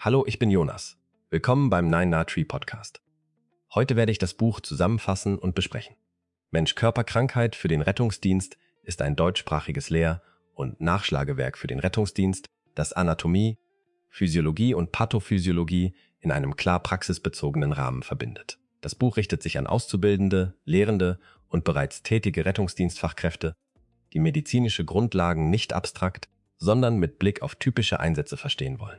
Hallo, ich bin Jonas. Willkommen beim 9na-Tree Podcast. Heute werde ich das Buch zusammenfassen und besprechen. Mensch-Körper-Krankheit für den Rettungsdienst ist ein deutschsprachiges Lehr- und Nachschlagewerk für den Rettungsdienst, das Anatomie, Physiologie und Pathophysiologie in einem klar praxisbezogenen Rahmen verbindet. Das Buch richtet sich an Auszubildende, Lehrende und bereits tätige Rettungsdienstfachkräfte, die medizinische Grundlagen nicht abstrakt, sondern mit Blick auf typische Einsätze verstehen wollen.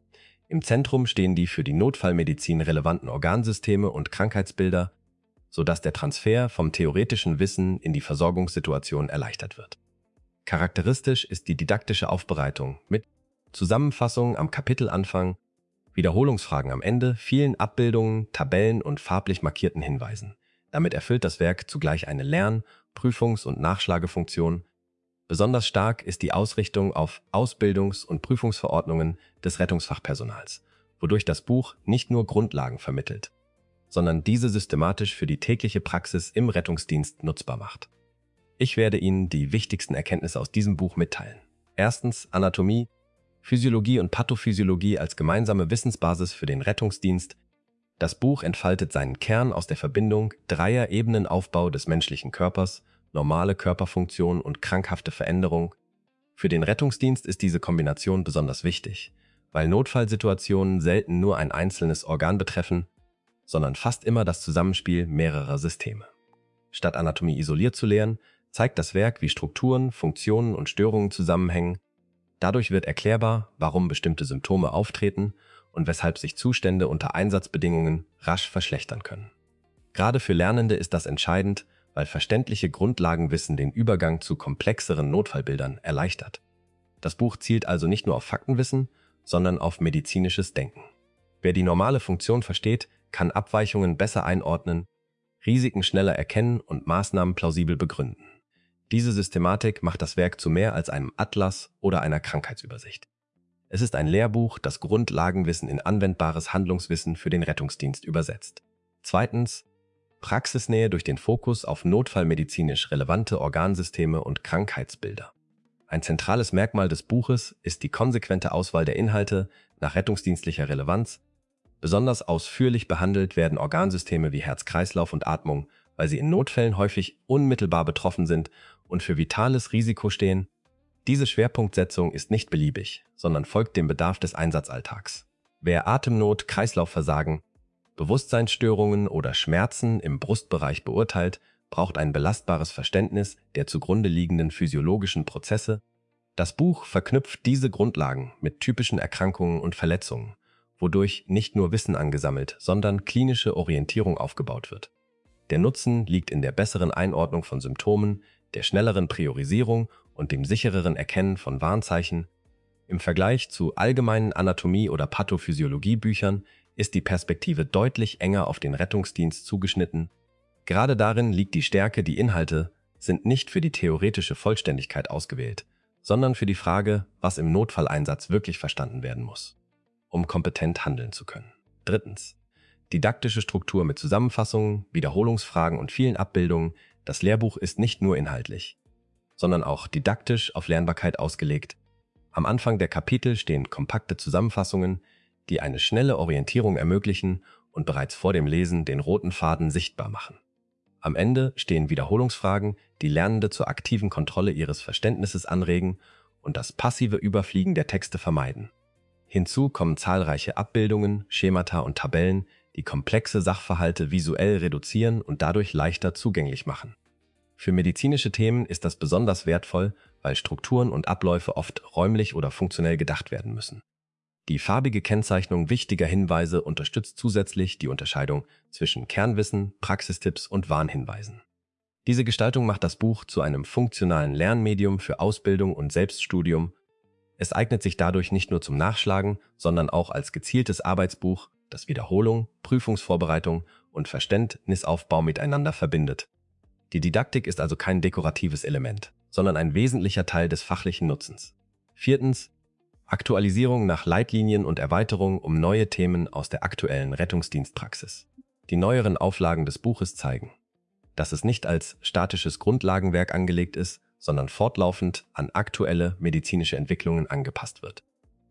Im Zentrum stehen die für die Notfallmedizin relevanten Organsysteme und Krankheitsbilder, sodass der Transfer vom theoretischen Wissen in die Versorgungssituation erleichtert wird. Charakteristisch ist die didaktische Aufbereitung mit Zusammenfassungen am Kapitelanfang, Wiederholungsfragen am Ende, vielen Abbildungen, Tabellen und farblich markierten Hinweisen. Damit erfüllt das Werk zugleich eine Lern-, Prüfungs- und Nachschlagefunktion. Besonders stark ist die Ausrichtung auf Ausbildungs- und Prüfungsverordnungen des Rettungsfachpersonals, wodurch das Buch nicht nur Grundlagen vermittelt, sondern diese systematisch für die tägliche Praxis im Rettungsdienst nutzbar macht. Ich werde Ihnen die wichtigsten Erkenntnisse aus diesem Buch mitteilen. Erstens Anatomie, Physiologie und Pathophysiologie als gemeinsame Wissensbasis für den Rettungsdienst. Das Buch entfaltet seinen Kern aus der Verbindung dreier Ebenenaufbau des menschlichen Körpers, normale Körperfunktion und krankhafte Veränderung. Für den Rettungsdienst ist diese Kombination besonders wichtig, weil Notfallsituationen selten nur ein einzelnes Organ betreffen, sondern fast immer das Zusammenspiel mehrerer Systeme. Statt Anatomie isoliert zu lehren, zeigt das Werk, wie Strukturen, Funktionen und Störungen zusammenhängen. Dadurch wird erklärbar, warum bestimmte Symptome auftreten und weshalb sich Zustände unter Einsatzbedingungen rasch verschlechtern können. Gerade für Lernende ist das entscheidend, weil verständliche Grundlagenwissen den Übergang zu komplexeren Notfallbildern erleichtert. Das Buch zielt also nicht nur auf Faktenwissen, sondern auf medizinisches Denken. Wer die normale Funktion versteht, kann Abweichungen besser einordnen, Risiken schneller erkennen und Maßnahmen plausibel begründen. Diese Systematik macht das Werk zu mehr als einem Atlas oder einer Krankheitsübersicht. Es ist ein Lehrbuch, das Grundlagenwissen in anwendbares Handlungswissen für den Rettungsdienst übersetzt. Zweitens, Praxisnähe durch den Fokus auf notfallmedizinisch relevante Organsysteme und Krankheitsbilder. Ein zentrales Merkmal des Buches ist die konsequente Auswahl der Inhalte nach rettungsdienstlicher Relevanz. Besonders ausführlich behandelt werden Organsysteme wie Herz-Kreislauf und Atmung, weil sie in Notfällen häufig unmittelbar betroffen sind und für vitales Risiko stehen. Diese Schwerpunktsetzung ist nicht beliebig, sondern folgt dem Bedarf des Einsatzalltags. Wer Atemnot, Kreislaufversagen, Bewusstseinsstörungen oder Schmerzen im Brustbereich beurteilt, braucht ein belastbares Verständnis der zugrunde liegenden physiologischen Prozesse. Das Buch verknüpft diese Grundlagen mit typischen Erkrankungen und Verletzungen, wodurch nicht nur Wissen angesammelt, sondern klinische Orientierung aufgebaut wird. Der Nutzen liegt in der besseren Einordnung von Symptomen, der schnelleren Priorisierung und dem sichereren Erkennen von Warnzeichen. Im Vergleich zu allgemeinen Anatomie- oder Pathophysiologiebüchern ist die Perspektive deutlich enger auf den Rettungsdienst zugeschnitten. Gerade darin liegt die Stärke, die Inhalte sind nicht für die theoretische Vollständigkeit ausgewählt, sondern für die Frage, was im Notfalleinsatz wirklich verstanden werden muss, um kompetent handeln zu können. Drittens, didaktische Struktur mit Zusammenfassungen, Wiederholungsfragen und vielen Abbildungen. Das Lehrbuch ist nicht nur inhaltlich, sondern auch didaktisch auf Lernbarkeit ausgelegt. Am Anfang der Kapitel stehen kompakte Zusammenfassungen, die eine schnelle Orientierung ermöglichen und bereits vor dem Lesen den roten Faden sichtbar machen. Am Ende stehen Wiederholungsfragen, die Lernende zur aktiven Kontrolle ihres Verständnisses anregen und das passive Überfliegen der Texte vermeiden. Hinzu kommen zahlreiche Abbildungen, Schemata und Tabellen, die komplexe Sachverhalte visuell reduzieren und dadurch leichter zugänglich machen. Für medizinische Themen ist das besonders wertvoll, weil Strukturen und Abläufe oft räumlich oder funktionell gedacht werden müssen. Die farbige Kennzeichnung wichtiger Hinweise unterstützt zusätzlich die Unterscheidung zwischen Kernwissen, Praxistipps und Warnhinweisen. Diese Gestaltung macht das Buch zu einem funktionalen Lernmedium für Ausbildung und Selbststudium. Es eignet sich dadurch nicht nur zum Nachschlagen, sondern auch als gezieltes Arbeitsbuch, das Wiederholung, Prüfungsvorbereitung und Verständnisaufbau miteinander verbindet. Die Didaktik ist also kein dekoratives Element, sondern ein wesentlicher Teil des fachlichen Nutzens. Viertens, Aktualisierung nach Leitlinien und Erweiterung um neue Themen aus der aktuellen Rettungsdienstpraxis. Die neueren Auflagen des Buches zeigen, dass es nicht als statisches Grundlagenwerk angelegt ist, sondern fortlaufend an aktuelle medizinische Entwicklungen angepasst wird.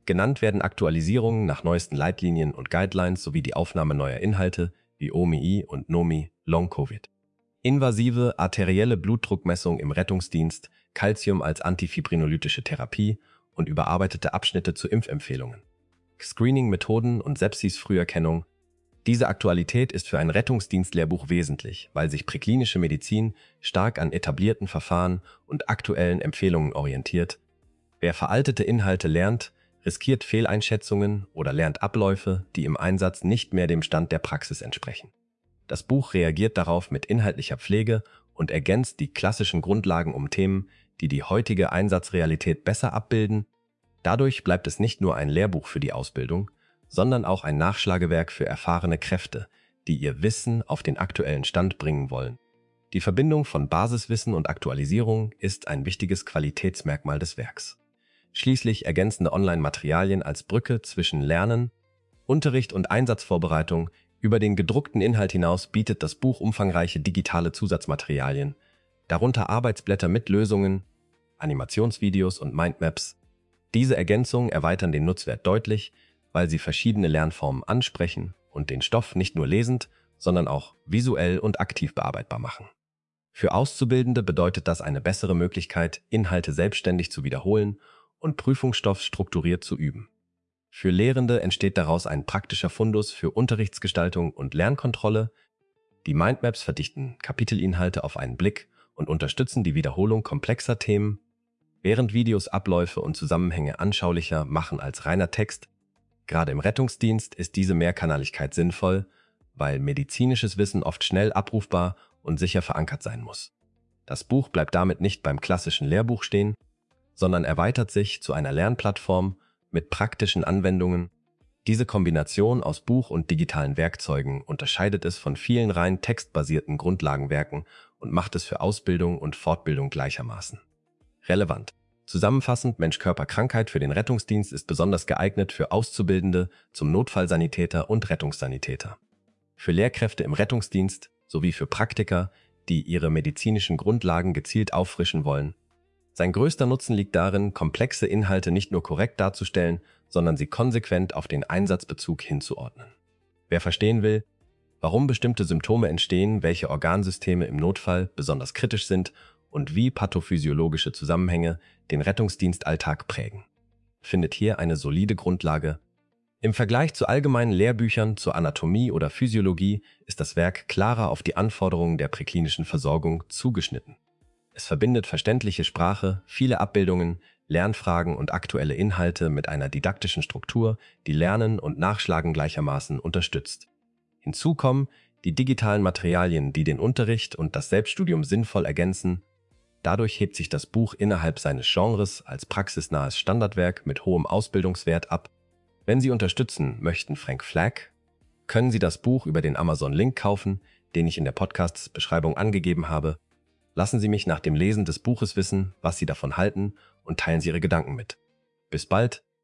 Genannt werden Aktualisierungen nach neuesten Leitlinien und Guidelines sowie die Aufnahme neuer Inhalte wie OMI und NOMI Long Covid. Invasive arterielle Blutdruckmessung im Rettungsdienst, Calcium als antifibrinolytische Therapie und überarbeitete Abschnitte zu Impfempfehlungen. Screening-Methoden und Sepsis-Früherkennung. Diese Aktualität ist für ein Rettungsdienstlehrbuch wesentlich, weil sich präklinische Medizin stark an etablierten Verfahren und aktuellen Empfehlungen orientiert. Wer veraltete Inhalte lernt, riskiert Fehleinschätzungen oder lernt Abläufe, die im Einsatz nicht mehr dem Stand der Praxis entsprechen. Das Buch reagiert darauf mit inhaltlicher Pflege und ergänzt die klassischen Grundlagen um Themen, die die heutige Einsatzrealität besser abbilden. Dadurch bleibt es nicht nur ein Lehrbuch für die Ausbildung, sondern auch ein Nachschlagewerk für erfahrene Kräfte, die ihr Wissen auf den aktuellen Stand bringen wollen. Die Verbindung von Basiswissen und Aktualisierung ist ein wichtiges Qualitätsmerkmal des Werks. Schließlich ergänzende Online-Materialien als Brücke zwischen Lernen, Unterricht und Einsatzvorbereitung. Über den gedruckten Inhalt hinaus bietet das Buch umfangreiche digitale Zusatzmaterialien, darunter Arbeitsblätter mit Lösungen, Animationsvideos und Mindmaps. Diese Ergänzungen erweitern den Nutzwert deutlich, weil sie verschiedene Lernformen ansprechen und den Stoff nicht nur lesend, sondern auch visuell und aktiv bearbeitbar machen. Für Auszubildende bedeutet das eine bessere Möglichkeit, Inhalte selbstständig zu wiederholen und Prüfungsstoff strukturiert zu üben. Für Lehrende entsteht daraus ein praktischer Fundus für Unterrichtsgestaltung und Lernkontrolle. Die Mindmaps verdichten Kapitelinhalte auf einen Blick und unterstützen die Wiederholung komplexer Themen, während Videos Abläufe und Zusammenhänge anschaulicher machen als reiner Text. Gerade im Rettungsdienst ist diese Mehrkanaligkeit sinnvoll, weil medizinisches Wissen oft schnell abrufbar und sicher verankert sein muss. Das Buch bleibt damit nicht beim klassischen Lehrbuch stehen, sondern erweitert sich zu einer Lernplattform mit praktischen Anwendungen. Diese Kombination aus Buch und digitalen Werkzeugen unterscheidet es von vielen rein textbasierten Grundlagenwerken und macht es für Ausbildung und Fortbildung gleichermaßen relevant. Zusammenfassend, Mensch-Körper-Krankheit für den Rettungsdienst ist besonders geeignet für Auszubildende zum Notfallsanitäter und Rettungssanitäter. Für Lehrkräfte im Rettungsdienst sowie für Praktiker, die ihre medizinischen Grundlagen gezielt auffrischen wollen. Sein größter Nutzen liegt darin, komplexe Inhalte nicht nur korrekt darzustellen, sondern sie konsequent auf den Einsatzbezug hinzuordnen. Wer verstehen will, warum bestimmte Symptome entstehen, welche Organsysteme im Notfall besonders kritisch sind und wie pathophysiologische Zusammenhänge den Rettungsdienstalltag prägen, findet hier eine solide Grundlage. Im Vergleich zu allgemeinen Lehrbüchern zur Anatomie oder Physiologie ist das Werk klarer auf die Anforderungen der präklinischen Versorgung zugeschnitten. Es verbindet verständliche Sprache, viele Abbildungen, Lernfragen und aktuelle Inhalte mit einer didaktischen Struktur, die Lernen und Nachschlagen gleichermaßen unterstützt. Hinzu kommen die digitalen Materialien, die den Unterricht und das Selbststudium sinnvoll ergänzen. Dadurch hebt sich das Buch innerhalb seines Genres als praxisnahes Standardwerk mit hohem Ausbildungswert ab. Wenn Sie unterstützen möchten Frank Flagg, können Sie das Buch über den Amazon-Link kaufen, den ich in der Podcast-Beschreibung angegeben habe. Lassen Sie mich nach dem Lesen des Buches wissen, was Sie davon halten und teilen Sie Ihre Gedanken mit. Bis bald!